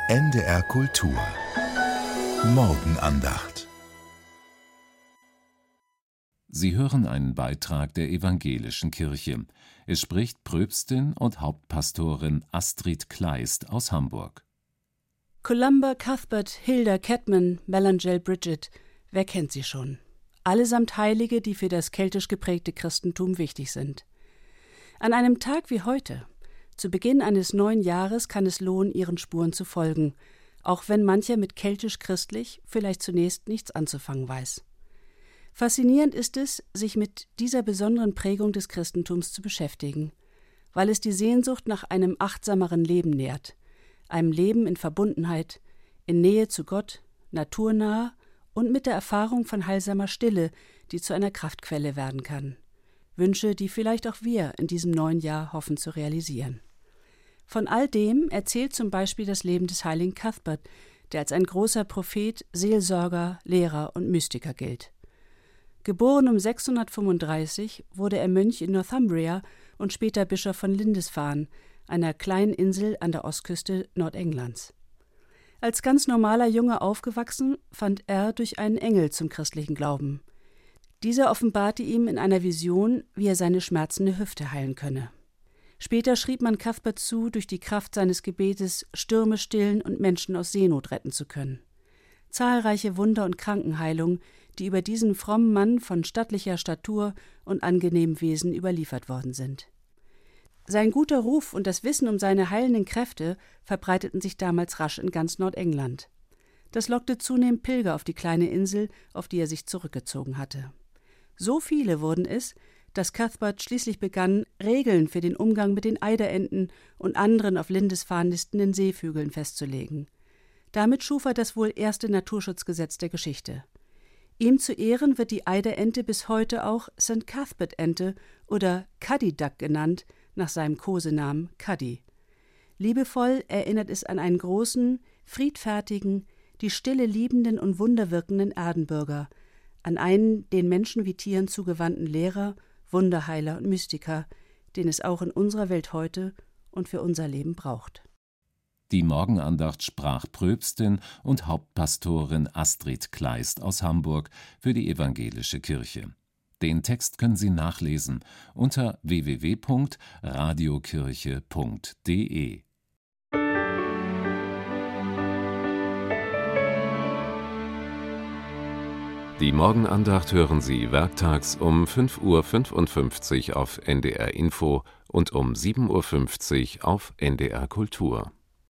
NDR Kultur Morgenandacht. Sie hören einen Beitrag der Evangelischen Kirche. Es spricht Pröpstin und Hauptpastorin Astrid Kleist aus Hamburg. Columba, Cuthbert, Hilda, Cadman, Melangel, Bridget, wer kennt sie schon? Allesamt Heilige, die für das keltisch geprägte Christentum wichtig sind. An einem Tag wie heute, zu Beginn eines neuen Jahres, kann es lohnen, ihren Spuren zu folgen, auch wenn mancher mit keltisch-christlich vielleicht zunächst nichts anzufangen weiß. Faszinierend ist es, sich mit dieser besonderen Prägung des Christentums zu beschäftigen, weil es die Sehnsucht nach einem achtsameren Leben nährt, einem Leben in Verbundenheit, in Nähe zu Gott, naturnah und mit der Erfahrung von heilsamer Stille, die zu einer Kraftquelle werden kann. Wünsche, die vielleicht auch wir in diesem neuen Jahr hoffen zu realisieren. Von all dem erzählt zum Beispiel das Leben des heiligen Cuthbert, der als ein großer Prophet, Seelsorger, Lehrer und Mystiker gilt. Geboren um 635 wurde er Mönch in Northumbria und später Bischof von Lindisfarne, einer kleinen Insel an der Ostküste Nordenglands. Als ganz normaler Junge aufgewachsen, fand er durch einen Engel zum christlichen Glauben. Dieser offenbarte ihm in einer Vision, wie er seine schmerzende Hüfte heilen könne. Später schrieb man Cuthbert zu, durch die Kraft seines Gebetes Stürme stillen und Menschen aus Seenot retten zu können. Zahlreiche Wunder und Krankenheilungen, die über diesen frommen Mann von stattlicher Statur und angenehmem Wesen überliefert worden sind. Sein guter Ruf und das Wissen um seine heilenden Kräfte verbreiteten sich damals rasch in ganz Nordengland. Das lockte zunehmend Pilger auf die kleine Insel, auf die er sich zurückgezogen hatte. So viele wurden es, dass Cuthbert schließlich begann, Regeln für den Umgang mit den Eiderenten und anderen auf Lindisfarne nistenden Seevögeln festzulegen. Damit schuf er das wohl erste Naturschutzgesetz der Geschichte. Ihm zu Ehren wird die Eiderente bis heute auch St. Cuthbert-Ente oder Cuddy Duck genannt, nach seinem Kosenamen Cuddy. Liebevoll erinnert es an einen großen, friedfertigen, die Stille liebenden und wunderwirkenden Erdenbürger, an einen den Menschen wie Tieren zugewandten Lehrer, Wunderheiler und Mystiker, den es auch in unserer Welt heute und für unser Leben braucht. Die Morgenandacht sprach Pröpstin und Hauptpastorin Astrid Kleist aus Hamburg für die Evangelische Kirche. Den Text können Sie nachlesen unter www.radiokirche.de. Die Morgenandacht hören Sie werktags um 5:55 Uhr auf NDR Info und um 7:50 Uhr auf NDR Kultur.